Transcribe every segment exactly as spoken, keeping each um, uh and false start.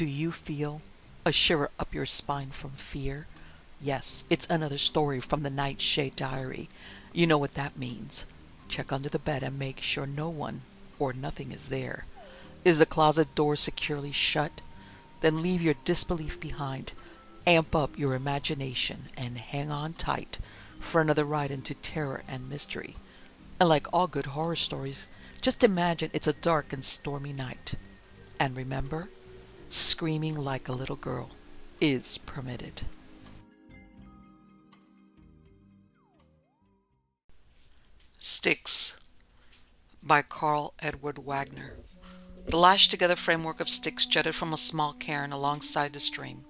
Do you feel a shiver up your spine from fear? Yes, it's another story from the Nightshade Diary. You know what that means. Check under the bed and make sure no one or nothing is there. Is the closet door securely shut? Then leave your disbelief behind. Amp up your imagination and hang on tight for another ride into terror and mystery. And like all good horror stories, just imagine it's a dark and stormy night. And remember, screaming like a little girl is permitted. Sticks by Carl Edward Wagner. The lashed together framework of sticks jutted from a small cairn alongside the stream.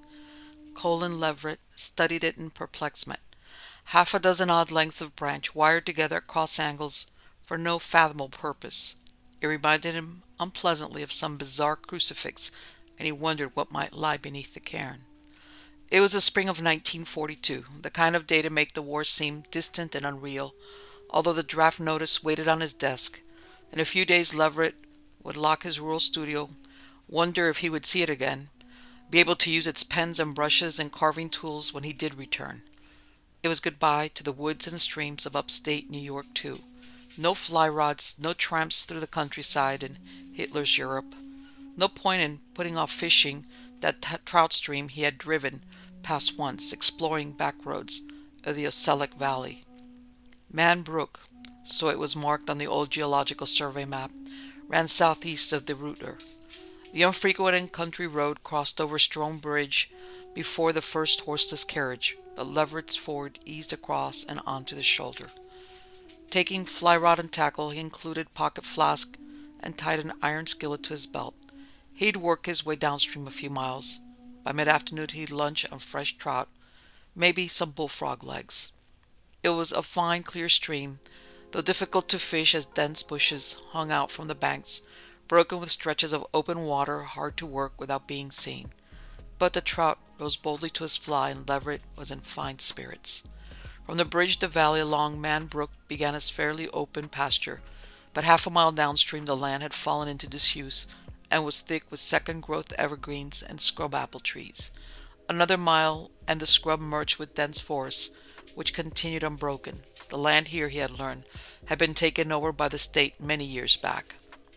Colin Leverett studied it in perplexment. Half a dozen odd lengths of branch wired together at cross angles for no fathomable purpose. It reminded him unpleasantly of some bizarre crucifix, and he wondered what might lie beneath the cairn. It was the spring of nineteen forty-two, the kind of day to make the war seem distant and unreal, although the draft notice waited on his desk. In a few days Leverett would lock his rural studio, wonder if he would see it again, be able to use its pens and brushes and carving tools when he did return. It was goodbye to the woods and streams of upstate New York, too. No fly rods, no tramps through the countryside in Hitler's Europe. No point in putting off fishing that t- trout stream he had driven past once, exploring back roads of the Ocelic Valley. Man Brook, so it was marked on the old Geological Survey map, ran southeast of the Rooter. The unfrequented country road crossed over Stone Bridge before the first horseless carriage, but Leverett's Ford eased across and onto the shoulder. Taking fly rod and tackle, he included pocket flask and tied an iron skillet to his belt. He'd work his way downstream a few miles. By mid-afternoon he'd lunch on fresh trout, maybe some bullfrog legs. It was a fine, clear stream, though difficult to fish as dense bushes hung out from the banks, broken with stretches of open water hard to work without being seen. But the trout rose boldly to his fly, and Leverett was in fine spirits. From the bridge the valley along Man Brook began as fairly open pasture, but half a mile downstream the land had fallen into disuse and was thick with second-growth evergreens and scrub apple trees. Another mile and the scrub merged with dense forests, which continued unbroken. The land here, he had learned, had been taken over by the state many years back.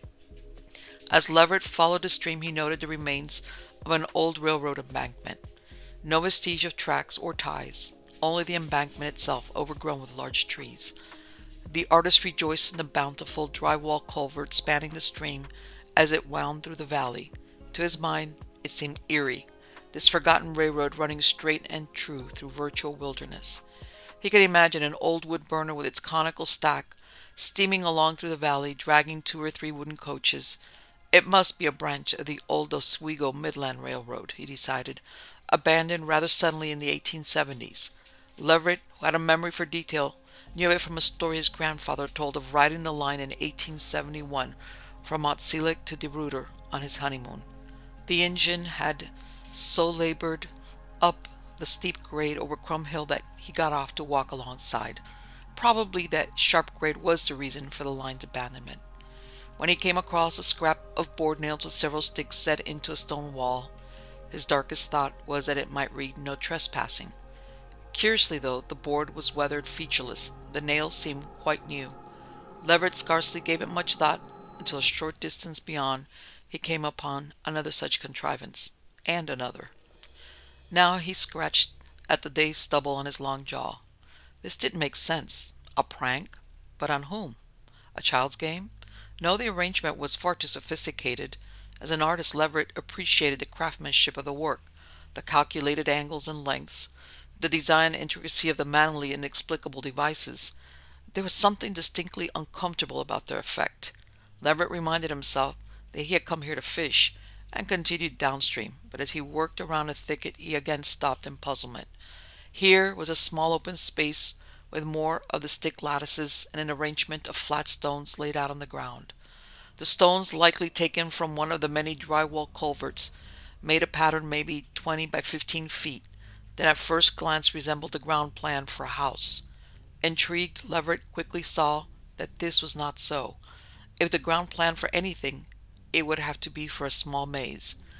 As Leverett followed the stream, he noted the remains of an old railroad embankment. No vestige of tracks or ties, only the embankment itself overgrown with large trees. The artist rejoiced in the bountiful drywall culvert spanning the stream as it wound through the valley. To his mind, it seemed eerie, this forgotten railroad running straight and true through virtual wilderness. He could imagine an old wood burner with its conical stack steaming along through the valley, dragging two or three wooden coaches. It must be a branch of the old Oswego Midland Railroad, he decided, abandoned rather suddenly in the eighteen seventies. Leverett, who had a memory for detail, knew of it from a story his grandfather told of riding the line in eighteen seventy-one from Mont Selick to DeRuyter on his honeymoon. The engine had so labored up the steep grade over Crum Hill that he got off to walk alongside. Probably that sharp grade was the reason for the line's abandonment. When he came across a scrap of board nails with several sticks set into a stone wall, his darkest thought was that it might read "No trespassing." Curiously, though, the board was weathered featureless. The nails seemed quite new. Leverett scarcely gave it much thought until a short distance beyond he came upon another such contrivance, and another. Now he scratched at the dazed stubble on his long jaw. This didn't make sense. A prank? But on whom? A child's game? No, the arrangement was far too sophisticated. As an artist, Leverett appreciated the craftsmanship of the work, the calculated angles and lengths, the design and intricacy of the manually inexplicable devices. There was something distinctly uncomfortable about their effect. Leverett reminded himself that he had come here to fish, and continued downstream, but as he worked around a thicket he again stopped in puzzlement. Here was a small open space with more of the stick lattices and an arrangement of flat stones laid out on the ground. The stones, likely taken from one of the many drywall culverts, made a pattern maybe twenty by fifteen feet that at first glance resembled the ground plan for a house. Intrigued, Leverett quickly saw that this was not so. If the ground plan for anything, it would have to be for a small maze.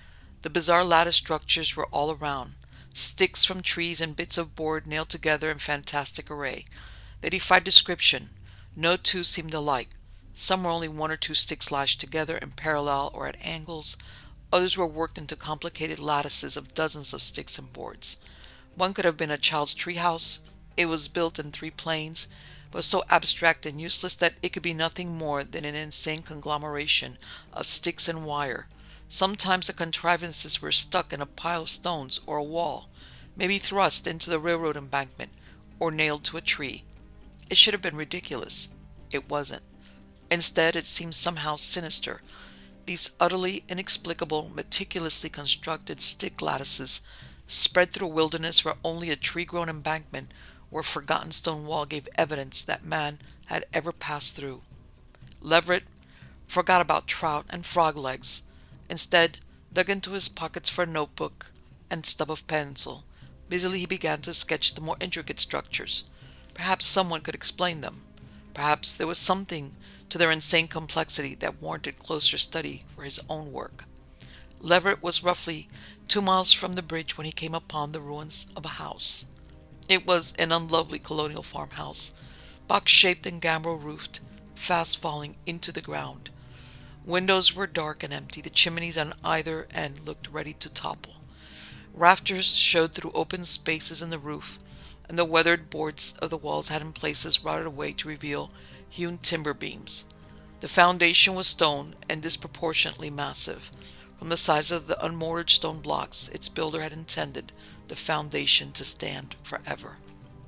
The bizarre lattice structures were all around, sticks from trees and bits of board nailed together in fantastic array. They defied description. No two seemed alike. Some were only one or two sticks lashed together in parallel or at angles. Others were worked into complicated lattices of dozens of sticks and boards. One could have been a child's treehouse. It was built in three planes, but so abstract and useless that it could be nothing more than an insane conglomeration of sticks and wire. Sometimes the contrivances were stuck in a pile of stones or a wall, maybe thrust into the railroad embankment, or nailed to a tree. It should have been ridiculous. It wasn't. Instead, it seemed somehow sinister. These utterly inexplicable, meticulously constructed stick lattices spread through a wilderness where only a tree-grown embankment or a forgotten stone wall gave evidence that man had ever passed through. Leverett forgot about trout and frog legs. Instead, dug into his pockets for a notebook and stub of pencil. Busily he began to sketch the more intricate structures. Perhaps someone could explain them. Perhaps there was something to their insane complexity that warranted closer study for his own work. Leverett was roughly two miles from the bridge when he came upon the ruins of a house. It was an unlovely colonial farmhouse, box-shaped and gambrel-roofed, fast falling into the ground. Windows were dark and empty. The chimneys on either end looked ready to topple. Rafters showed through open spaces in the roof, and the weathered boards of the walls had in places rotted away to reveal hewn timber beams. The foundation was stone and disproportionately massive. From the size of the unmortared stone blocks, its builder had intended the foundation to stand forever.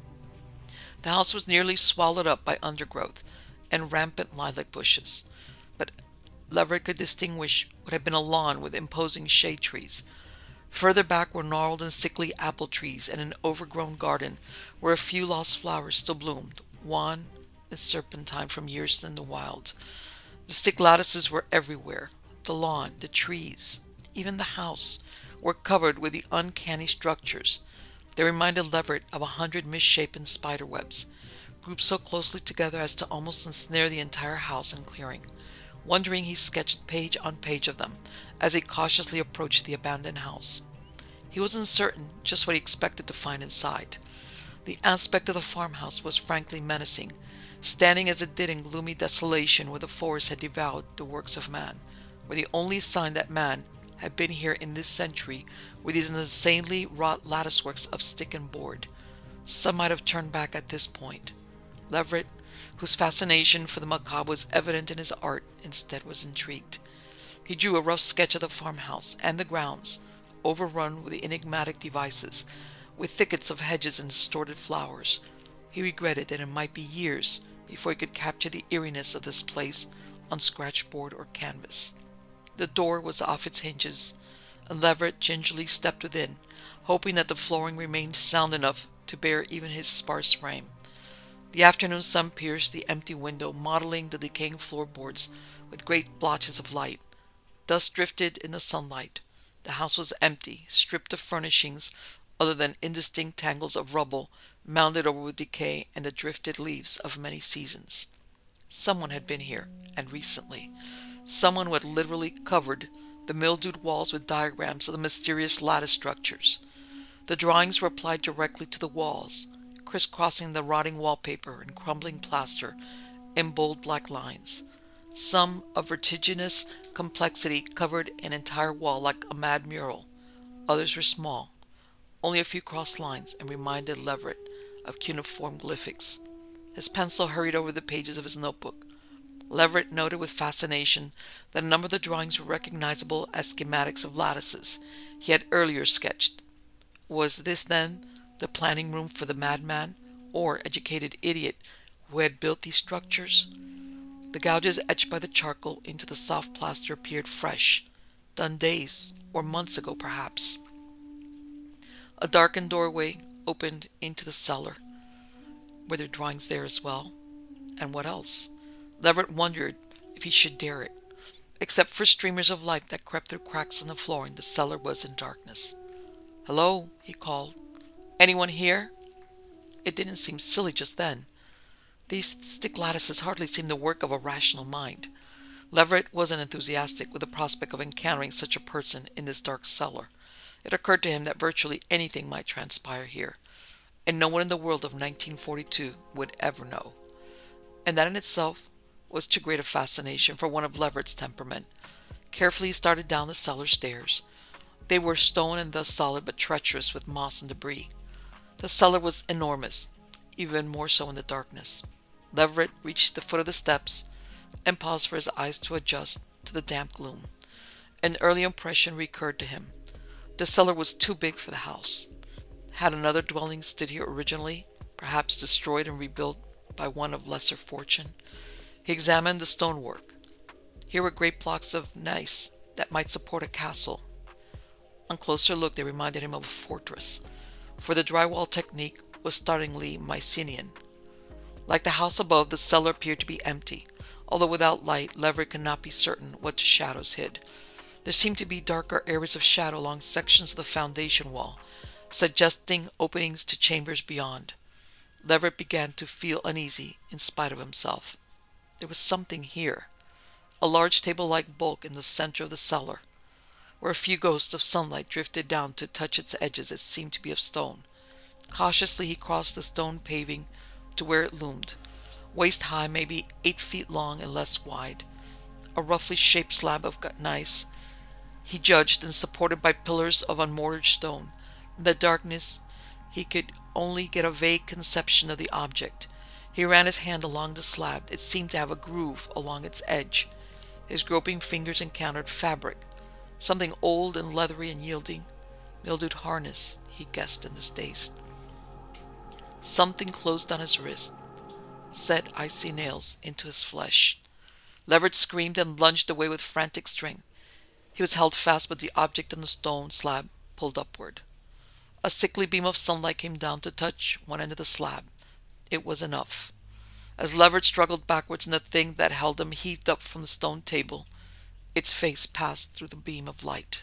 The house was nearly swallowed up by undergrowth and rampant lilac bushes, but Leverett could distinguish what had been a lawn with imposing shade trees. Further back were gnarled and sickly apple trees and an overgrown garden where a few lost flowers still bloomed, wan and serpentine from years in the wild. The stick lattices were everywhere. The lawn, the trees, even the house, were covered with the uncanny structures. They reminded Leverett of a hundred misshapen spider webs, grouped so closely together as to almost ensnare the entire house and clearing. Wondering, he sketched page on page of them as he cautiously approached the abandoned house. He was uncertain just what he expected to find inside. The aspect of the farmhouse was frankly menacing, standing as it did in gloomy desolation where the forest had devoured the works of man, where the only sign that man had been here in this century were these insanely wrought latticeworks of stick and board. Some might have turned back at this point. Leverett, whose fascination for the macabre was evident in his art, instead was intrigued. He drew a rough sketch of the farmhouse and the grounds, overrun with enigmatic devices, with thickets of hedges and distorted flowers. He regretted that it might be years before he could capture the eeriness of this place on scratch board or canvas. The door was off its hinges, and Leverett gingerly stepped within, hoping that the flooring remained sound enough to bear even his sparse frame. The afternoon sun pierced the empty window, mottling the decaying floorboards with great blotches of light. Dust drifted in the sunlight. The house was empty, stripped of furnishings other than indistinct tangles of rubble mounded over with decay and the drifted leaves of many seasons. Someone had been here, and recently. Someone who had literally covered the mildewed walls with diagrams of the mysterious lattice structures. The drawings were applied directly to the walls, crisscrossing the rotting wallpaper and crumbling plaster in bold black lines. Some of vertiginous complexity covered an entire wall like a mad mural. Others were small, only a few crossed lines, and reminded Leverett of cuneiform glyphics. His pencil hurried over the pages of his notebook. Leverett noted with fascination that a number of the drawings were recognizable as schematics of lattices he had earlier sketched. Was this, then, the planning room for the madman or educated idiot who had built these structures? The gouges etched by the charcoal into the soft plaster appeared fresh, done days or months ago perhaps. A darkened doorway opened into the cellar. Were there drawings there as well? And what else? Leverett wondered if he should dare it. Except for streamers of light that crept through cracks in the flooring, the cellar was in darkness. "Hello," he called. "Anyone here?" It didn't seem silly just then. These stick lattices hardly seemed the work of a rational mind. Leverett wasn't enthusiastic with the prospect of encountering such a person in this dark cellar. It occurred to him that virtually anything might transpire here, and no one in the world of nineteen forty-two would ever know. And that in itself was too great a fascination for one of Leverett's temperament. Carefully he started down the cellar stairs. They were stone and thus solid but treacherous with moss and debris. The cellar was enormous, even more so in the darkness. Leverett reached the foot of the steps and paused for his eyes to adjust to the damp gloom. An early impression recurred to him. The cellar was too big for the house. Had another dwelling stood here originally, perhaps destroyed and rebuilt by one of lesser fortune? He examined the stonework. Here were great blocks of gneiss that might support a castle. On closer look they reminded him of a fortress, for the drywall technique was startlingly Mycenaean. Like the house above, the cellar appeared to be empty, although without light, Leverett could not be certain what shadows hid. There seemed to be darker areas of shadow along sections of the foundation wall, suggesting openings to chambers beyond. Leverett began to feel uneasy in spite of himself. There was something here. A large table-like bulk in the center of the cellar, where a few ghosts of sunlight drifted down to touch its edges. It seemed to be of stone. Cautiously he crossed the stone paving to where it loomed, waist-high, maybe eight feet long and less wide. A roughly shaped slab of gneiss, he judged, and supported by pillars of unmortared stone. In the darkness he could only get a vague conception of the object. He ran his hand along the slab. It seemed to have a groove along its edge. His groping fingers encountered fabric, something old and leathery and yielding. Mildewed harness, he guessed in distaste. Something closed on his wrist, set icy nails into his flesh. Leverett screamed and lunged away with frantic strength. He was held fast, but the object on the stone slab pulled upward. A sickly beam of sunlight came down to touch one end of the slab. It was enough. As Leverett struggled backwards and the thing that held him heaved up from the stone table, its face passed through the beam of light.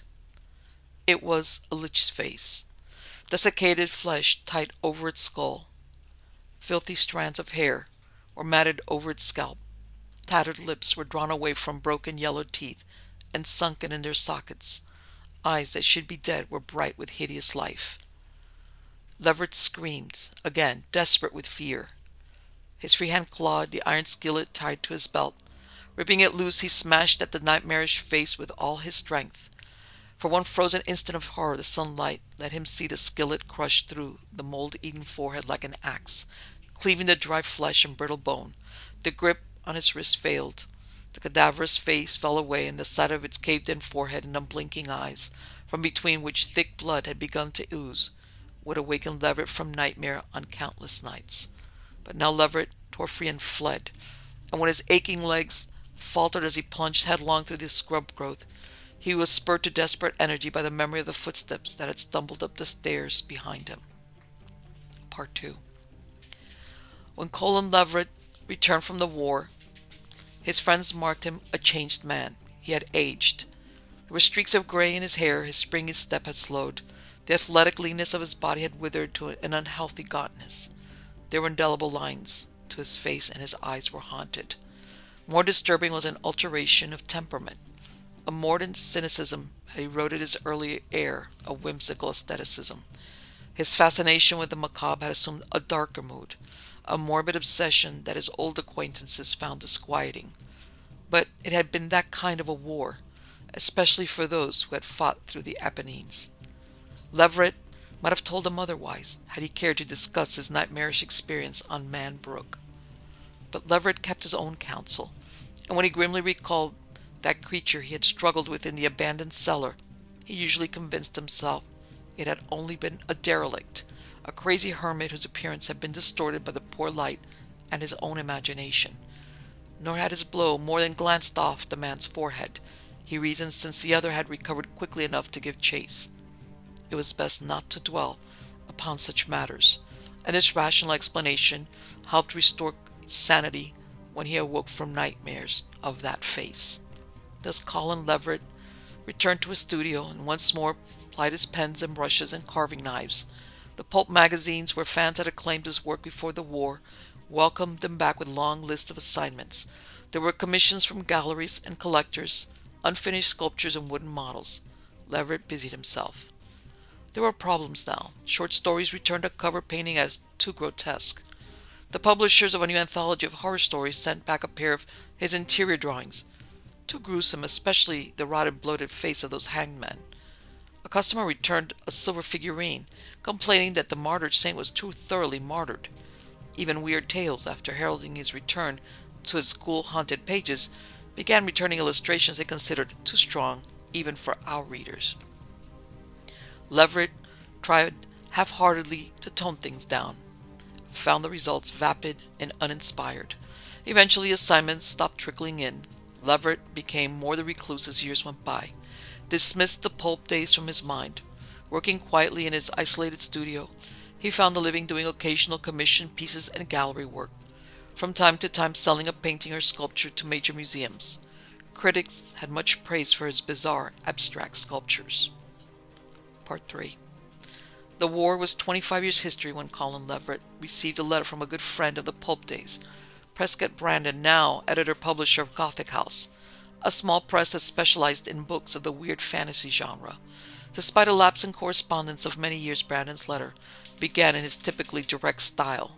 It was a lich's face. Desiccated flesh tight over its skull. Filthy strands of hair were matted over its scalp. Tattered lips were drawn away from broken yellow teeth and sunken in their sockets. Eyes that should be dead were bright with hideous life. Leverett screamed, again, desperate with fear. His free hand clawed the iron skillet tied to his belt. Ripping it loose, he smashed at the nightmarish face with all his strength. For one frozen instant of horror, the sunlight let him see the skillet crush through the mold-eaten forehead like an axe, cleaving the dry flesh and brittle bone. The grip on his wrist failed. The cadaverous face fell away, and the sight of its caved-in forehead and unblinking eyes, from between which thick blood had begun to ooze, would awaken Leverett from nightmare on countless nights. But now Leverett tore free and fled, and when his aching legs faltered as he plunged headlong through the scrub growth, he was spurred to desperate energy by the memory of the footsteps that had stumbled up the stairs behind him. Part two. When Colin Leverett returned from the war, his friends marked him a changed man. He had aged. There were streaks of gray in his hair, his springy step had slowed, the athletic leanness of his body had withered to an unhealthy gauntness. There were indelible lines to his face, and his eyes were haunted. More disturbing was an alteration of temperament. A mordant cynicism had eroded his early air of whimsical aestheticism. His fascination with the macabre had assumed a darker mood, a morbid obsession that his old acquaintances found disquieting. But it had been that kind of a war, especially for those who had fought through the Apennines. Leverett might have told him otherwise, had he cared to discuss his nightmarish experience on Man Brook. But Leverett kept his own counsel, and when he grimly recalled that creature he had struggled with in the abandoned cellar, he usually convinced himself it had only been a derelict, a crazy hermit whose appearance had been distorted by the poor light and his own imagination. Nor had his blow more than glanced off the man's forehead, he reasoned, since the other had recovered quickly enough to give chase. It was best not to dwell upon such matters, and this rational explanation helped restore sanity when he awoke from nightmares of that face. Thus Colin Leverett returned to his studio and once more plied his pens and brushes and carving knives. The pulp magazines, where fans had acclaimed his work before the war, welcomed him back with long lists of assignments. There were commissions from galleries and collectors, unfinished sculptures and wooden models. Leverett busied himself. There were problems now. Short stories returned a cover painting as too grotesque. The publishers of a new anthology of horror stories sent back a pair of his interior drawings. Too gruesome, especially the rotted, bloated face of those hanged men. A customer returned a silver figurine, complaining that the martyred saint was too thoroughly martyred. Even Weird Tales, after heralding his return to his school-haunted pages, began returning illustrations they considered too strong even for our readers. Leverett tried half-heartedly to tone things down, found the results vapid and uninspired. Eventually assignments stopped trickling in. Leverett became more the recluse as years went by, dismissed the pulp days from his mind. Working quietly in his isolated studio, he found a living doing occasional commission pieces and gallery work, from time to time selling a painting or sculpture to major museums. Critics had much praise for his bizarre, abstract sculptures. Part three. The war was twenty-five years history when Colin Leverett received a letter from a good friend of the pulp days, Prescott Brandon, now editor-publisher of Gothic House, a small press that specialized in books of the weird fantasy genre. Despite a lapse in correspondence of many years, Brandon's letter began in his typically direct style.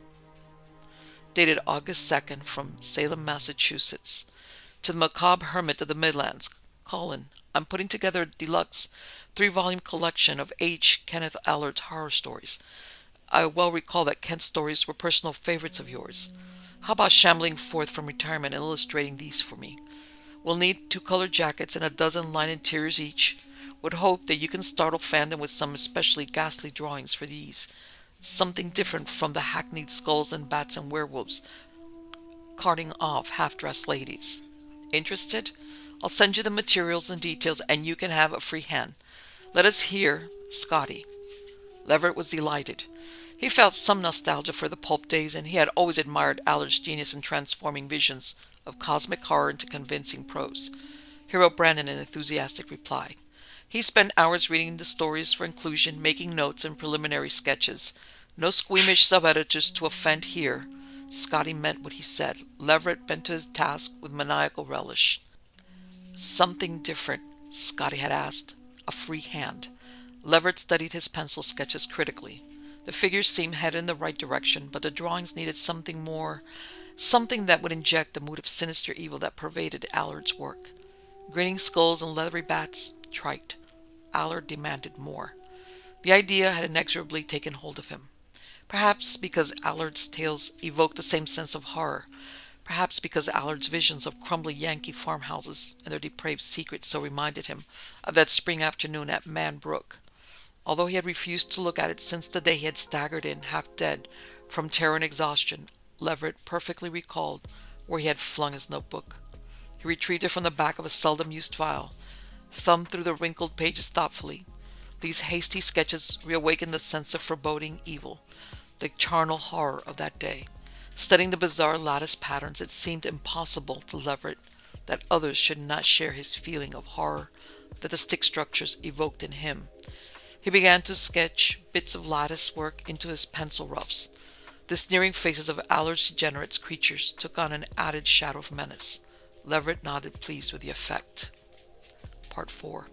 Dated August second, from Salem, Massachusetts. To the macabre hermit of the Midlands, Colin, I'm putting together a deluxe three-volume collection of H. Kenneth Allard's horror stories. I well recall that Kent's stories were personal favorites of yours. How about shambling forth from retirement and illustrating these for me? We'll need two colored jackets and a dozen line interiors each. Would hope that you can startle fandom with some especially ghastly drawings for these. Something different from the hackneyed skulls and bats and werewolves carting off half-dressed ladies. Interested? I'll send you the materials and details and you can have a free hand. Let us hear, Scotty. Leverett was delighted. He felt some nostalgia for the pulp days, and he had always admired Allard's genius in transforming visions of cosmic horror into convincing prose. He wrote Brandon an enthusiastic reply. He spent hours reading the stories for inclusion, making notes and preliminary sketches. No squeamish sub-editors to offend here. Scotty meant what he said. Leverett bent to his task with maniacal relish. Something different, Scotty had asked. A free hand. Leverett studied his pencil sketches critically. The figures seemed headed in the right direction, but the drawings needed something more, something that would inject the mood of sinister evil that pervaded Allard's work. Grinning skulls and leathery bats? Trite. Allard demanded more. The idea had inexorably taken hold of him. Perhaps because Allard's tales evoked the same sense of horror. Perhaps because Allard's visions of crumbly Yankee farmhouses and their depraved secrets so reminded him of that spring afternoon at Man Brook. Although he had refused to look at it since the day he had staggered in, half dead, from terror and exhaustion, Leverett perfectly recalled where he had flung his notebook. He retrieved it from the back of a seldom-used file, thumbed through the wrinkled pages thoughtfully. These hasty sketches reawakened the sense of foreboding evil, the charnel horror of that day. Studying the bizarre lattice patterns, it seemed impossible to Leverett that others should not share his feeling of horror that the stick structures evoked in him. He began to sketch bits of lattice work into his pencil roughs. The sneering faces of Allard's degenerate creatures took on an added shadow of menace. Leverett nodded, pleased with the effect. Part four.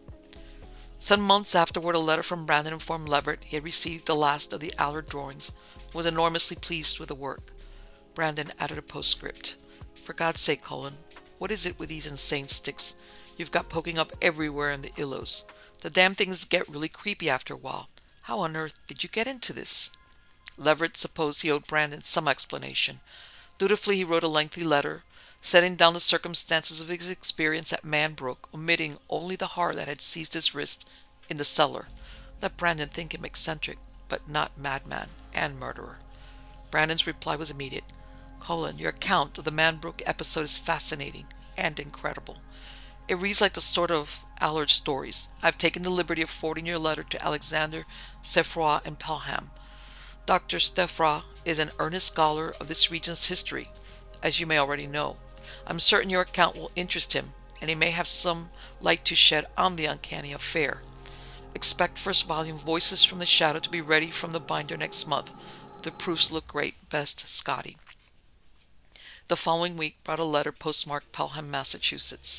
Some months afterward, a letter from Brandon informed Leverett he had received the last of the Allard drawings and was enormously pleased with the work. Brandon added a postscript. For God's sake, Colin, what is it with these insane sticks you've got poking up everywhere in the illos? The damn things get really creepy after a while. How on earth did you get into this? Leverett supposed he owed Brandon some explanation. Dutifully he wrote a lengthy letter, setting down the circumstances of his experience at Man Brook, omitting only the horror that had seized his wrist in the cellar. Let Brandon think him eccentric, but not madman and murderer. Brandon's reply was immediate. Colin, your account of the Man Brook episode is fascinating and incredible. It reads like the sort of Allard stories. I've taken the liberty of forwarding your letter to Alexander Steffroy in Pelham. Doctor Steffroy is an earnest scholar of this region's history, as you may already know. I'm certain your account will interest him, and he may have some light to shed on the uncanny affair. Expect first volume Voices from the Shadow to be ready from the binder next month. The proofs look great. Best, Scotty. The following week brought a letter postmarked Pelham, Massachusetts.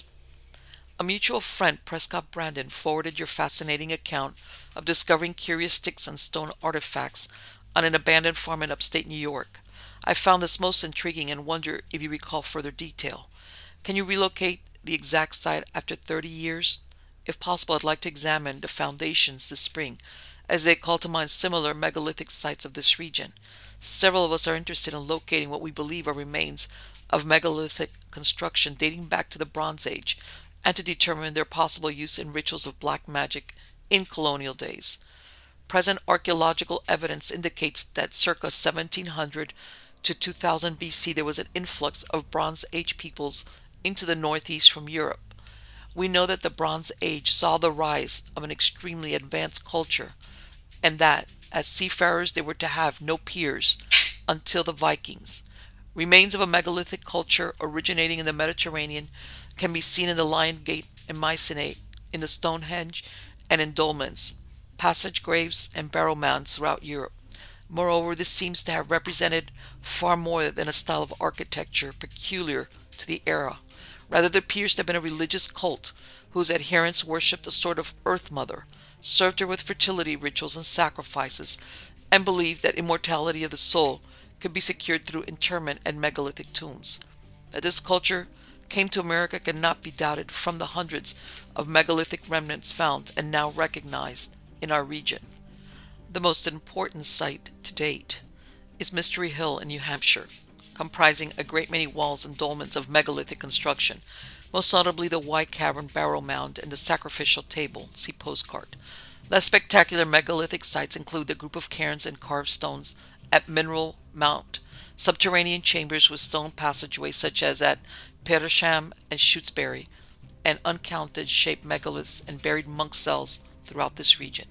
A mutual friend, Prescott Brandon, forwarded your fascinating account of discovering curious sticks and stone artifacts on an abandoned farm in upstate New York. I found this most intriguing and wonder if you recall further detail. Can you relocate the exact site after thirty years? If possible, I'd like to examine the foundations this spring, as they call to mind similar megalithic sites of this region. Several of us are interested in locating what we believe are remains of megalithic construction dating back to the Bronze Age, and to determine their possible use in rituals of black magic in colonial days. Present archaeological evidence indicates that circa seventeen hundred to two thousand B C there was an influx of Bronze Age peoples into the Northeast from Europe. We know that the Bronze Age saw the rise of an extremely advanced culture, and that, as seafarers, they were to have no peers until the Vikings. Remains of a megalithic culture originating in the Mediterranean can be seen in the Lion Gate and Mycenae, in the Stonehenge, and in dolmens, passage graves, and burial mounds throughout Europe. Moreover, this seems to have represented far more than a style of architecture peculiar to the era. Rather, there appears to have been a religious cult whose adherents worshipped a sort of Earth Mother, served her with fertility rituals and sacrifices, and believed that immortality of the soul could be secured through interment and megalithic tombs. That this culture came to America cannot be doubted from the hundreds of megalithic remnants found and now recognized in our region. The most important site to date is Mystery Hill in New Hampshire, comprising a great many walls and dolmens of megalithic construction, most notably the White Cavern Barrow Mound and the Sacrificial Table, see postcard. Less spectacular megalithic sites include the group of cairns and carved stones at Mineral Mount, subterranean chambers with stone passageways such as at Petersham and Shutesbury, and uncounted shaped megaliths and buried monk cells throughout this region.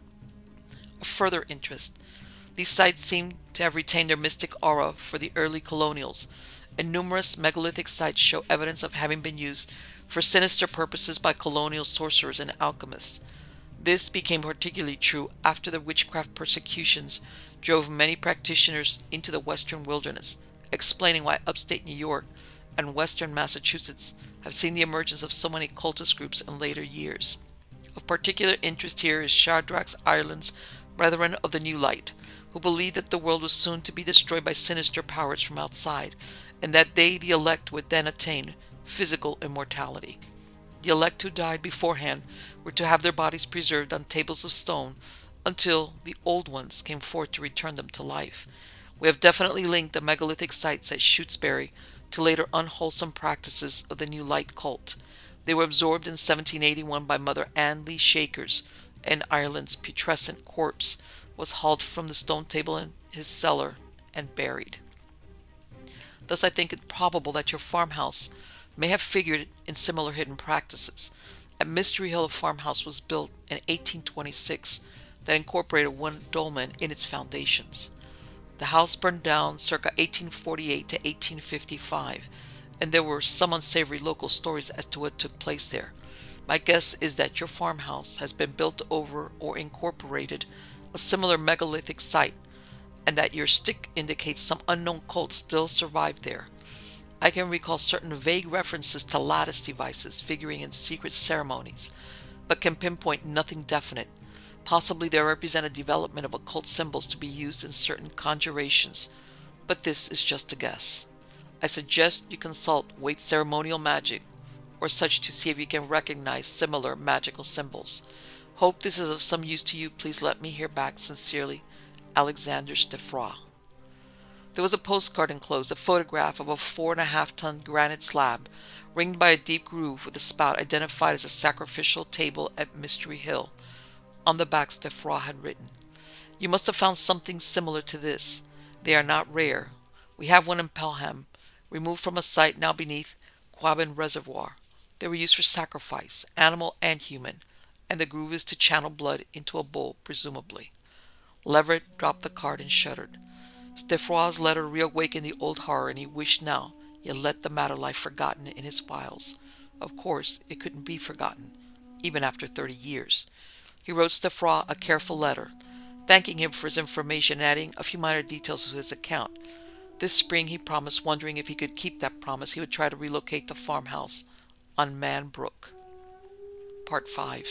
Of further interest, these sites seem to have retained their mystic aura for the early colonials, and numerous megalithic sites show evidence of having been used for sinister purposes by colonial sorcerers and alchemists. This became particularly true after the witchcraft persecutions drove many practitioners into the western wilderness, explaining why upstate New York and western Massachusetts have seen the emergence of so many cultist groups in later years. Of particular interest here is Shadrach, Ireland's Brethren of the New Light, who believed that the world was soon to be destroyed by sinister powers from outside, and that they, the elect, would then attain physical immortality. The elect who died beforehand were to have their bodies preserved on tables of stone until the old ones came forth to return them to life. We have definitely linked the megalithic sites at Shutesbury to later unwholesome practices of the New Light cult. They were absorbed in seventeen eighty-one by Mother Anne Lee Shakers, and Ireland's putrescent corpse was hauled from the stone table in his cellar and buried. Thus I think it probable that your farmhouse may have figured in similar hidden practices. At Mystery Hill, a farmhouse was built in eighteen twenty-six that incorporated one dolmen in its foundations. The house burned down circa eighteen forty-eight to eighteen fifty-five, and there were some unsavory local stories as to what took place there. My guess is that your farmhouse has been built over or incorporated a similar megalithic site, and that your stick indicates some unknown cult still survived there. I can recall certain vague references to lattice devices figuring in secret ceremonies, but can pinpoint nothing definite. Possibly they represent a development of occult symbols to be used in certain conjurations, but this is just a guess. I suggest you consult Waite Ceremonial Magic or such to see if you can recognize similar magical symbols. Hope this is of some use to you. Please let me hear back. Sincerely, Alexander Steffroy. There was a postcard enclosed, a photograph of a four and a half ton granite slab ringed by a deep groove with a spout identified as a sacrificial table at Mystery Hill. On the back, Steffroy had written, "You must have found something similar to this. They are not rare. We have one in Pelham, removed from a site now beneath Quabbin Reservoir. They were used for sacrifice, animal and human, and the groove is to channel blood into a bowl, presumably." Leverett dropped the card and shuddered. Steffroy's letter reawakened the old horror, and he wished now he had let the matter lie forgotten in his files. Of course, it couldn't be forgotten, even after thirty years. He wrote Steffroy a careful letter, thanking him for his information and adding a few minor details to his account. This spring he promised, wondering if he could keep that promise, he would try to relocate the farmhouse on Man Brook. Part five.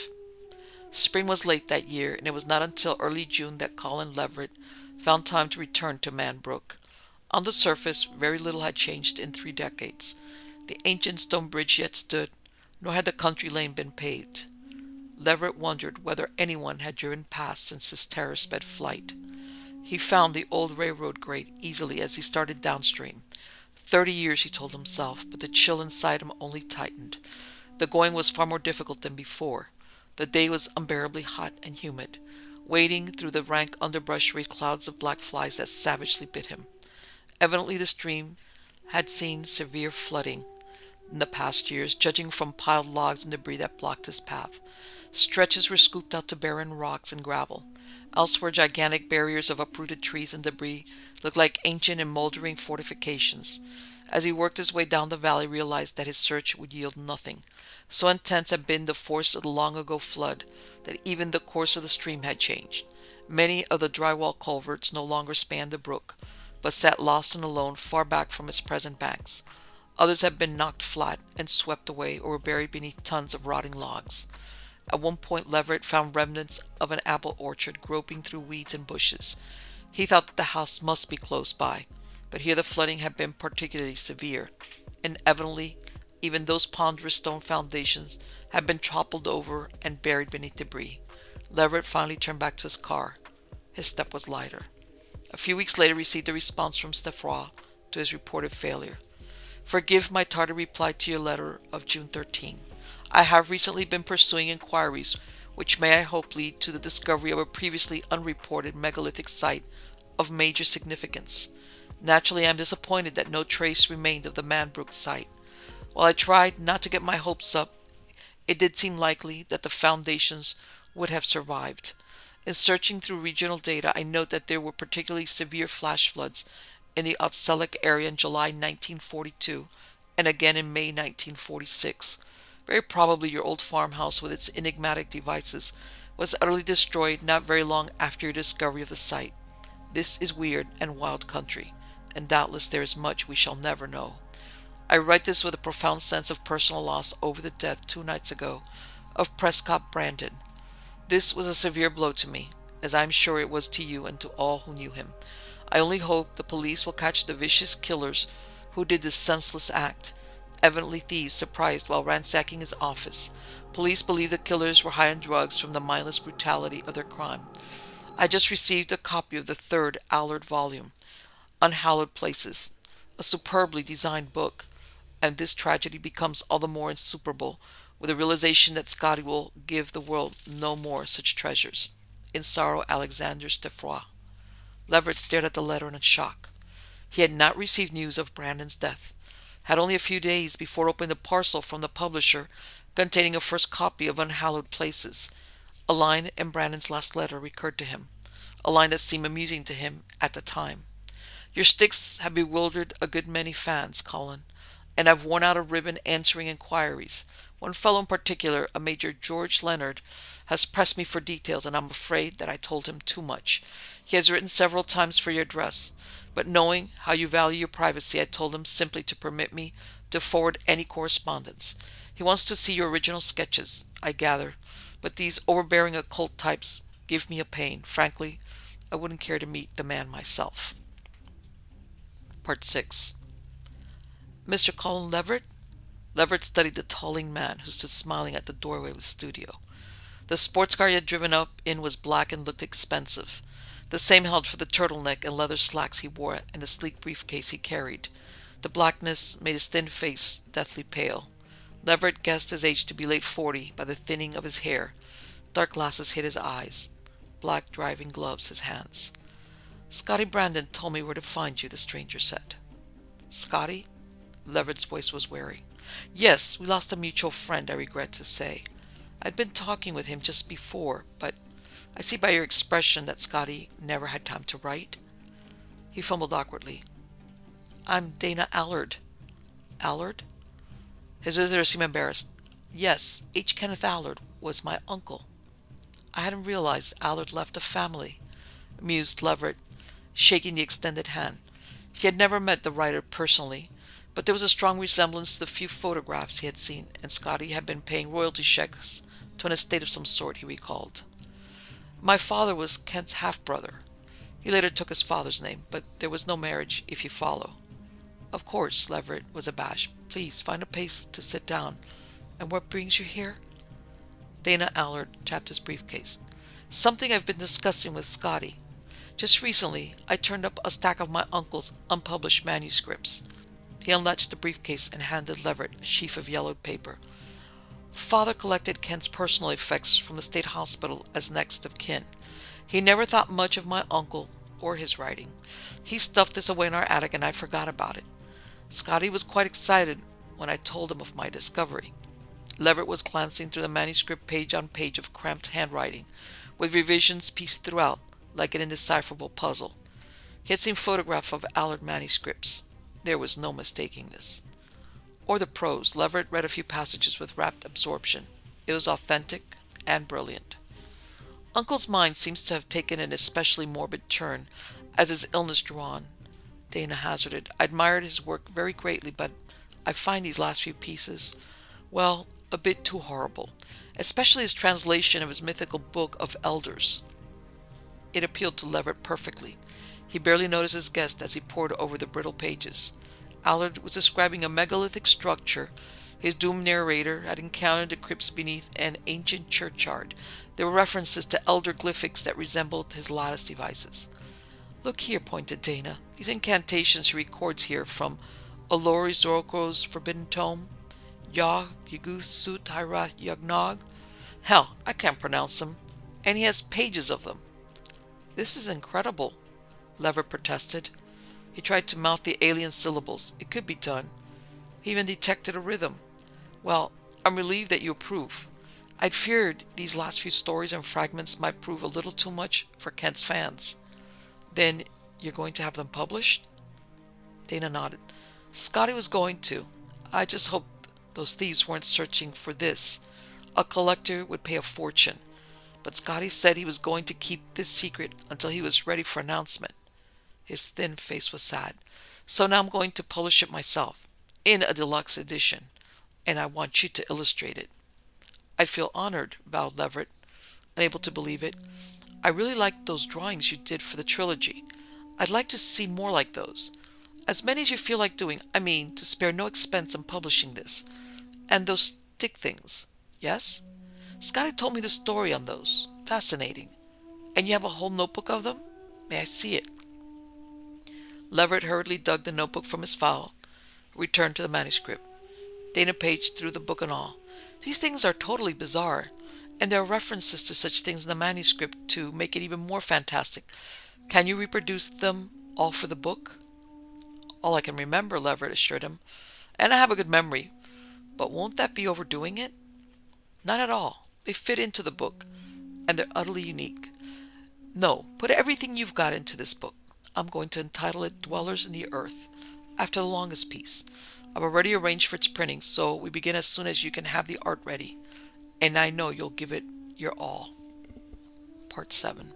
Spring was late that year, and it was not until early June that Colin Leverett found time to return to Man Brook. On the surface, very little had changed in three decades. The ancient stone bridge yet stood, nor had the country lane been paved. Leverett wondered whether anyone had driven past since his terror-sped flight. He found the old railroad grate easily as he started downstream. Thirty years, he told himself, but the chill inside him only tightened. The going was far more difficult than before. The day was unbearably hot and humid. Wading through the rank underbrush raised clouds of black flies that savagely bit him. Evidently the stream had seen severe flooding in the past years, judging from piled logs and debris that blocked his path. Stretches were scooped out to barren rocks and gravel. Elsewhere, gigantic barriers of uprooted trees and debris looked like ancient and moldering fortifications. As he worked his way down the valley, he realized that his search would yield nothing. So intense had been the force of the long-ago flood that even the course of the stream had changed. Many of the drywall culverts no longer spanned the brook, but sat lost and alone far back from its present banks. Others had been knocked flat and swept away or were buried beneath tons of rotting logs. At one point, Leverett found remnants of an apple orchard groping through weeds and bushes. He thought that the house must be close by, but here the flooding had been particularly severe, and evidently even those ponderous stone foundations had been toppled over and buried beneath debris. Leverett finally turned back to his car. His step was lighter. A few weeks later, he received a response from Steffroy to his reported failure. Forgive my tardy reply to your letter of June thirteenth. I have recently been pursuing inquiries which may I hope lead to the discovery of a previously unreported megalithic site of major significance. Naturally, I am disappointed that no trace remained of the Man Brook site. While I tried not to get my hopes up, it did seem likely that the foundations would have survived. In searching through regional data, I note that there were particularly severe flash floods in the Otselic area in July nineteen forty-two and again in May nineteen forty-six. Very probably your old farmhouse with its enigmatic devices was utterly destroyed not very long after your discovery of the site. This is weird and wild country, and doubtless there is much we shall never know. I write this with a profound sense of personal loss over the death two nights ago of Prescott Brandon. This was a severe blow to me, as I am sure it was to you and to all who knew him. I only hope the police will catch the vicious killers who did this senseless act. Evidently thieves surprised while ransacking his office. Police believe the killers were high on drugs from the mindless brutality of their crime. I just received a copy of the third Allard volume, Unhallowed Places, a superbly designed book, and this tragedy becomes all the more insuperable with the realization that Scotty will give the world no more such treasures. In sorrow, Alexander Steffroy. Leverett stared at the letter in shock. He had not received news of Brandon's death. Had only a few days before opening the parcel from the publisher containing a first copy of Unhallowed Places. A line in Brandon's last letter recurred to him, a line that seemed amusing to him at the time. Your sticks have bewildered a good many fans, Colin, and I've worn out a ribbon answering inquiries. One fellow in particular, a Major George Leonard, has pressed me for details, and I'm afraid that I told him too much. He has written several times for your address, but knowing how you value your privacy, I told him simply to permit me to forward any correspondence. He wants to see your original sketches, I gather, but these overbearing occult types give me a pain. Frankly, I wouldn't care to meet the man myself. Part six. Mister Colin Leverett? Leverett studied the tolling man who stood smiling at the doorway of his studio. The sports car he had driven up in was black and looked expensive. The same held for the turtleneck and leather slacks he wore and the sleek briefcase he carried. The blackness made his thin face deathly pale. Leverett guessed his age to be late forty by the thinning of his hair. Dark glasses hid his eyes. Black driving gloves his hands. Scotty Brandon told me where to find you, the stranger said. Scotty? Leverett's voice was wary. Yes, we lost a mutual friend, I regret to say. I'd been talking with him just before, but I see by your expression that Scotty never had time to write. He fumbled awkwardly. I'm Dana Allard. Allard? His visitor seemed embarrassed. Yes, H. Kenneth Allard was my uncle. I hadn't realized Allard left a family, mused Leverett, shaking the extended hand. He had never met the writer personally, but there was a strong resemblance to the few photographs he had seen, and Scotty had been paying royalty checks to an estate of some sort, he recalled. My father was Kent's half-brother. He later took his father's name, but there was no marriage, if you follow. Of course, Leverett was abashed. Please, find a place to sit down. And what brings you here? Dana Allard tapped his briefcase. Something I've been discussing with Scotty. Just recently, I turned up a stack of my uncle's unpublished manuscripts. He unlatched the briefcase and handed Leverett a sheaf of yellowed paper. Father collected Kent's personal effects from the state hospital as next of kin. He never thought much of my uncle or his writing. He stuffed this away in our attic and I forgot about it. Scotty was quite excited when I told him of my discovery. Leverett was glancing through the manuscript page on page of cramped handwriting, with revisions pieced throughout, like an indecipherable puzzle. He had seen photographs of Allard manuscripts. There was no mistaking this. Or the prose. Leverett read a few passages with rapt absorption. It was authentic and brilliant. Uncle's mind seems to have taken an especially morbid turn as his illness drew on, Dana hazarded. I admired his work very greatly, but I find these last few pieces, well, a bit too horrible, especially his translation of his mythical book of elders. It appealed to Leverett perfectly. He barely noticed his guest as he pored over the brittle pages. Allard was describing a megalithic structure. His doomed narrator had encountered the crypts beneath an ancient churchyard. There were references to elder glyphics that resembled his lattice devices. Look here, pointed Dana. These incantations he records here from Olori Zorko's Forbidden Tome, Yah Yugu Sut Hyrath Yagnog. Hell, I can't pronounce them. And he has pages of them. This is incredible, Leverett protested. He tried to mouth the alien syllables. It could be done. He even detected a rhythm. Well, I'm relieved that you approve. I'd feared these last few stories and fragments might prove a little too much for Kent's fans. Then you're going to have them published? Dana nodded. Scotty was going to. I just hoped those thieves weren't searching for this. A collector would pay a fortune. But Scotty said he was going to keep this secret until he was ready for announcement. His thin face was sad. So now I'm going to publish it myself, in a deluxe edition, and I want you to illustrate it. I feel honored, bowed Leverett, unable to believe it. I really liked those drawings you did for the trilogy. I'd like to see more like those. As many as you feel like doing, I mean, to spare no expense in publishing this. And those stick things, yes? Scotty told me the story on those. Fascinating. And you have a whole notebook of them? May I see it? Leverett hurriedly dug the notebook from his file, returned to the manuscript. Dana paged through the book and all. These things are totally bizarre, and there are references to such things in the manuscript to make it even more fantastic. Can you reproduce them all for the book? All I can remember, Leverett assured him. And I have a good memory. But won't that be overdoing it? Not at all. They fit into the book, and they're utterly unique. No, put everything you've got into this book. I'm going to entitle it Dwellers in the Earth, after the longest piece. I've already arranged for its printing, so we begin as soon as you can have the art ready. And I know you'll give it your all. Part seven.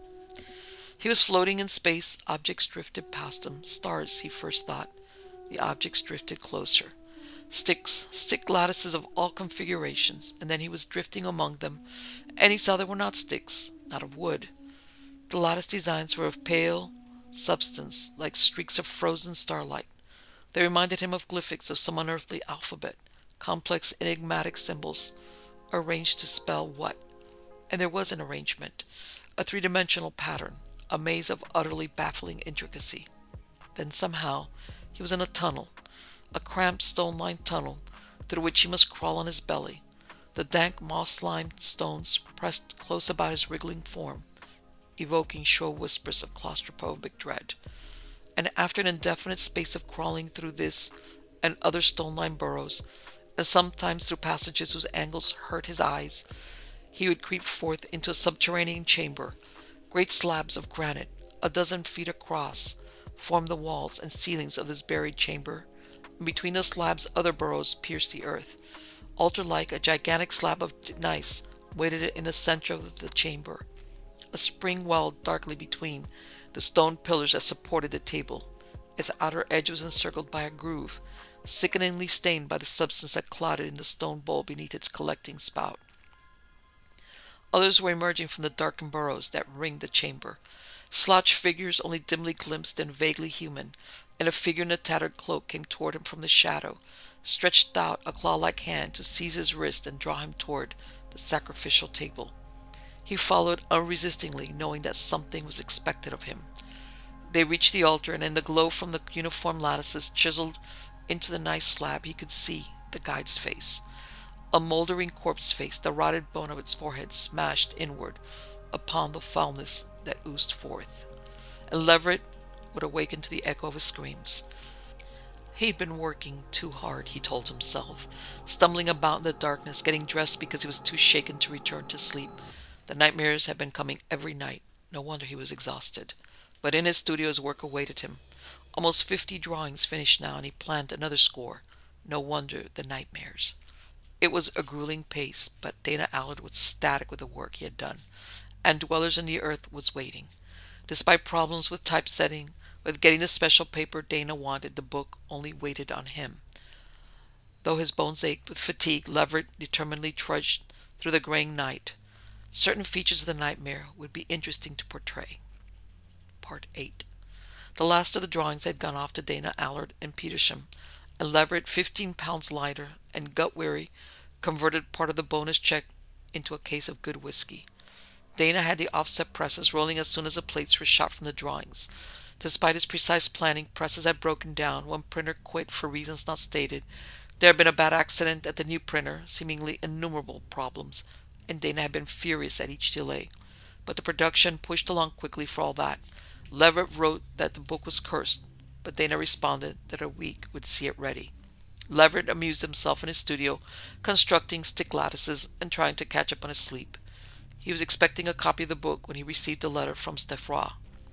He was floating in space. Objects drifted past him. Stars, he first thought. The objects drifted closer. Sticks, stick lattices of all configurations, and then he was drifting among them, and he saw they were not sticks, not of wood. The lattice designs were of pale substance, like streaks of frozen starlight. They reminded him of glyphics of some unearthly alphabet, complex enigmatic symbols, arranged to spell what? And there was an arrangement, a three-dimensional pattern, a maze of utterly baffling intricacy. Then somehow he was in a tunnel, a cramped stone-lined tunnel through which he must crawl on his belly. The dank moss-lined stones pressed close about his wriggling form, evoking shrill whispers of claustrophobic dread. And after an indefinite space of crawling through this and other stone-lined burrows, and sometimes through passages whose angles hurt his eyes, he would creep forth into a subterranean chamber. Great slabs of granite, a dozen feet across, formed the walls and ceilings of this buried chamber, and between the slabs other burrows pierced the earth. Altar-like, a gigantic slab of gneiss waited in the center of the chamber. A spring welled darkly between the stone pillars that supported the table, Its outer edge was encircled by a groove, sickeningly stained by the substance that clotted in the stone bowl beneath its collecting spout. Others were emerging from the darkened burrows that ringed the chamber. Slouched figures, only dimly glimpsed and vaguely human, and a figure in a tattered cloak came toward him from the shadow, stretched out a claw-like hand to seize his wrist and draw him toward the sacrificial table. He followed unresistingly, knowing that something was expected of him. They reached the altar, and in the glow from the uniform lattices chiseled into the nice slab he could see the guide's face. A moldering corpse face, the rotted bone of its forehead smashed inward upon the foulness that oozed forth. And Leverett would awaken to the echo of his screams. He'd been working too hard, he told himself, stumbling about in the darkness, getting dressed because he was too shaken to return to sleep. The nightmares had been coming every night. No wonder he was exhausted. But in his studio his work awaited him. Almost fifty drawings finished now, and he planned another score. No wonder the nightmares. It was a grueling pace, but Dana Allard was ecstatic with the work he had done, and Dwellers in the Earth was waiting. Despite problems with typesetting, with getting the special paper Dana wanted, the book only waited on him. Though his bones ached with fatigue, Leverett determinedly trudged through the graying night. Certain features of the nightmare would be interesting to portray. Part eight. The last of the drawings had gone off to Dana Allard in Petersham, and Leverett, fifteen pounds lighter and gut-weary, converted part of the bonus check into a case of good whiskey. Dana had the offset presses rolling as soon as the plates were shot from the drawings. Despite his precise planning, presses had broken down, one printer quit for reasons not stated, there had been a bad accident at the new printer, seemingly innumerable problems, and Dana had been furious at each delay. But the production pushed along quickly for all that. Leverett wrote that the book was cursed, but Dana responded that a week would see it ready. Leverett amused himself in his studio, constructing stick lattices and trying to catch up on his sleep. He was expecting a copy of the book when he received a letter from Steffroy.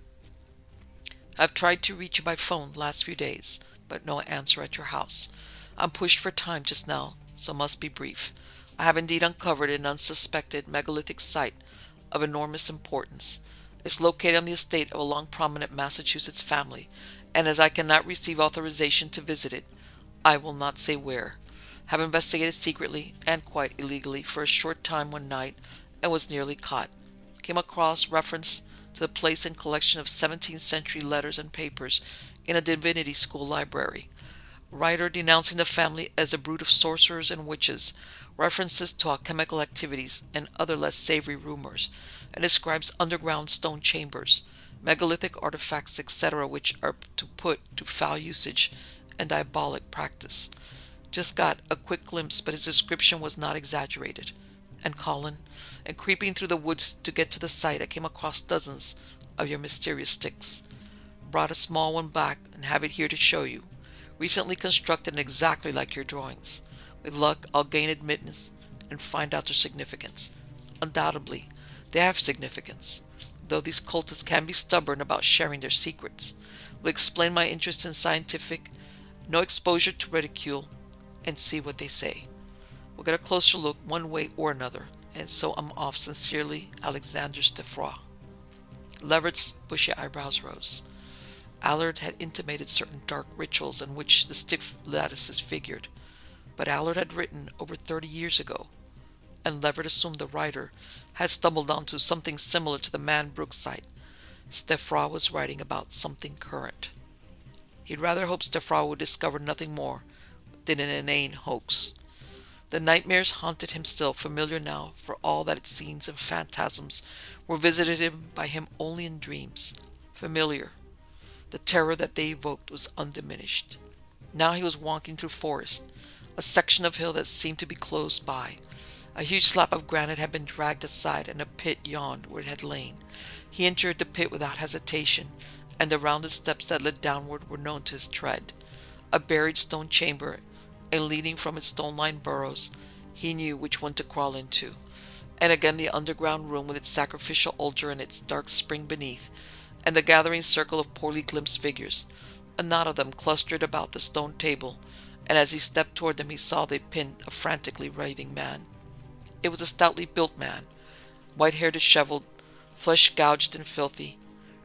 I've tried to reach you by phone the last few days, but no answer at your house. I'm pushed for time just now, so must be brief. I have indeed uncovered an unsuspected megalithic site of enormous importance. It's located on the estate of a long-prominent Massachusetts family, and as I cannot receive authorization to visit it, I will not say where. Have investigated secretly and quite illegally for a short time one night, and was nearly caught. Came across reference to the place and collection of seventeenth century letters and papers in a divinity school library. Writer denouncing the family as a brood of sorcerers and witches, references to alchemical activities and other less savory rumors, and describes underground stone chambers, megalithic artifacts, et cetera, which are to put to foul usage and diabolic practice. Just got a quick glimpse, but his description was not exaggerated. And Colin, and creeping through the woods to get to the site, I came across dozens of your mysterious sticks. Brought a small one back and have it here to show you. Recently constructed and exactly like your drawings. With luck, I'll gain admittance and find out their significance. Undoubtedly, they have significance, though these cultists can be stubborn about sharing their secrets. Will explain my interest in scientific, no exposure to ridicule, and see what they say. We'll get a closer look one way or another, and so I'm off. Sincerely, Alexander Steffroy. Leverett's bushy eyebrows rose. Allard had intimated certain dark rituals in which the stick lattices figured, but Allard had written over thirty years ago, and Leverett assumed the writer had stumbled onto something similar to the Man Brook site. Steffroy was writing about something current. He'd rather hope Steffroy would discover nothing more than an inane hoax. The nightmares haunted him still, familiar now, for all that its scenes and phantasms were visited him by him only in dreams. Familiar. The terror that they evoked was undiminished. Now he was walking through forest, a section of hill that seemed to be close by. A huge slab of granite had been dragged aside, and a pit yawned where it had lain. He entered the pit without hesitation, and the rounded steps that led downward were known to his tread. A buried stone chamber, and leading from its stone-lined burrows, he knew which one to crawl into. And again the underground room with its sacrificial altar and its dark spring beneath, and the gathering circle of poorly glimpsed figures. A knot of them clustered about the stone table, and as he stepped toward them he saw they pinned a frantically writhing man. It was a stoutly built man, white-haired, disheveled, flesh gouged and filthy.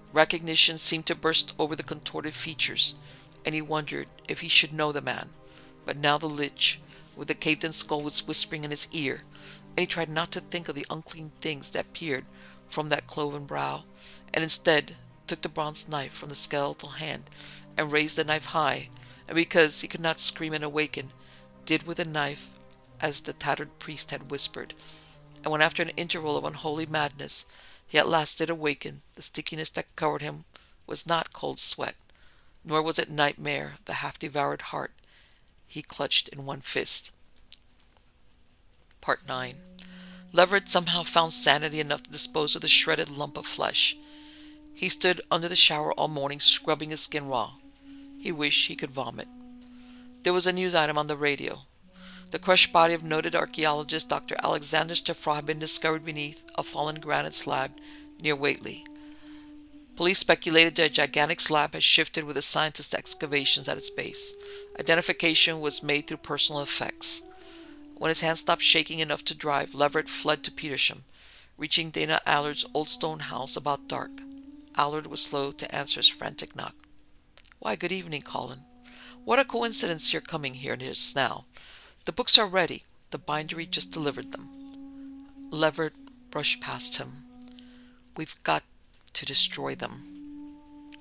Recognition seemed to burst over the contorted features, and he wondered if he should know the man. But now the lich with the caved-in skull was whispering in his ear, and he tried not to think of the unclean things that peered from that cloven brow, and instead took the bronze knife from the skeletal hand and raised the knife high, and because he could not scream and awaken, did with the knife as the tattered priest had whispered. And when after an interval of unholy madness he at last did awaken, the stickiness that covered him was not cold sweat, nor was it nightmare, the half-devoured heart he clutched in one fist. Part nine. Leverett somehow found sanity enough to dispose of the shredded lump of flesh. He stood under the shower all morning, scrubbing his skin raw. He wished he could vomit. There was a news item on the radio. The crushed body of noted archaeologist Doctor Alexander Steffroy had been discovered beneath a fallen granite slab near Whately. Police speculated that a gigantic slab had shifted with the scientists' excavations at its base. Identification was made through personal effects. When his hand stopped shaking enough to drive, Leverett fled to Petersham, reaching Dana Allard's old stone house about dark. Allard was slow to answer his frantic knock. "Why, good evening, Colin. What a coincidence you're coming here just now. The books are ready. The bindery just delivered them." Leverett brushed past him. "We've got to destroy them,"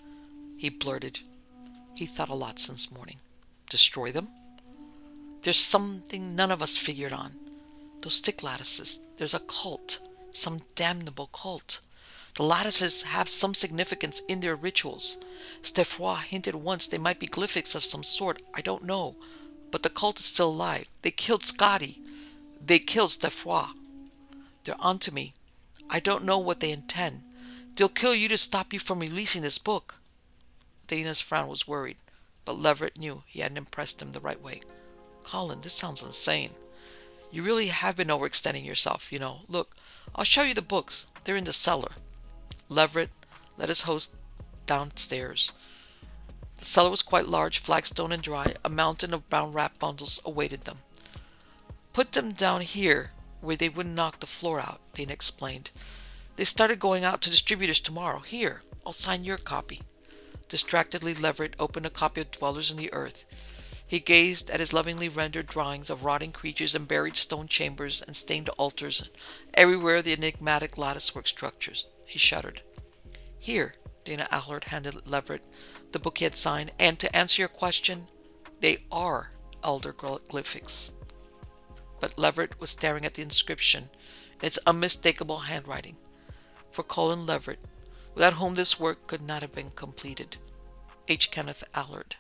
he blurted. He thought a lot since morning. Destroy them? There's something none of us figured on. Those stick lattices. There's a cult. Some damnable cult. The lattices have some significance in their rituals. Steffroy hinted once they might be glyphics of some sort. I don't know. But the cult is still alive. They killed Scotty. They killed Steffroy. They're onto me. I don't know what they intend. They'll kill you to stop you from releasing this book. Dana's frown was worried, but Leverett knew he hadn't impressed him the right way. "Colin, this sounds insane. You really have been overextending yourself, you know. Look, I'll show you the books. They're in the cellar." Leverett led his host downstairs. The cellar was quite large, flagstone and dry. A mountain of brown wrap bundles awaited them. "Put them down here where they wouldn't knock the floor out," Dana explained. "They started going out to distributors tomorrow. Here, I'll sign your copy." Distractedly, Leverett opened a copy of Dwellers in the Earth. He gazed at his lovingly rendered drawings of rotting creatures and buried stone chambers and stained altars, and everywhere the enigmatic latticework structures. He shuddered. "Here," Dana Allard handed Leverett the book he had signed, "and to answer your question, they are elder glyphics." But Leverett was staring at the inscription in its unmistakable handwriting. For Colin Leverett, without whom this work could not have been completed. H. Kenneth Allard.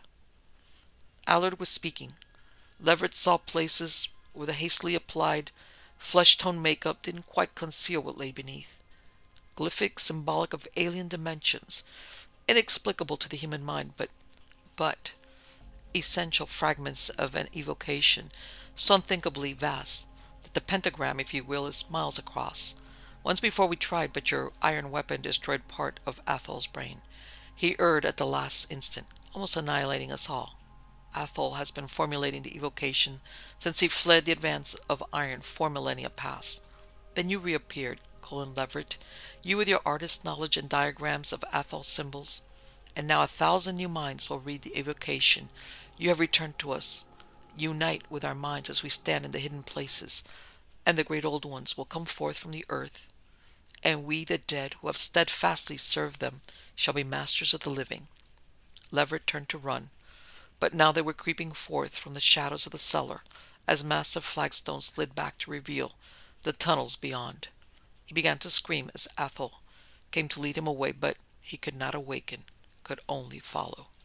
Allard was speaking. Leverett saw places where the hastily applied flesh-tone makeup didn't quite conceal what lay beneath. Glyphic symbolic of alien dimensions, inexplicable to the human mind, but, but, essential fragments of an evocation so unthinkably vast that the pentagram, if you will, is miles across. Once before we tried, but your iron weapon destroyed part of Athol's brain. He erred at the last instant, almost annihilating us all. Athol has been formulating the evocation since he fled the advance of iron four millennia past. Then you reappeared, Colin Leverett, you with your artist's knowledge and diagrams of Athol's symbols. And now a thousand new minds will read the evocation you have returned to us. Unite with our minds as we stand in the hidden places, and the great old ones will come forth from the earth. And we, the dead, who have steadfastly served them, shall be masters of the living. Leverett turned to run, but now they were creeping forth from the shadows of the cellar as massive flagstones slid back to reveal the tunnels beyond. He began to scream as Athol came to lead him away, but he could not awaken, could only follow.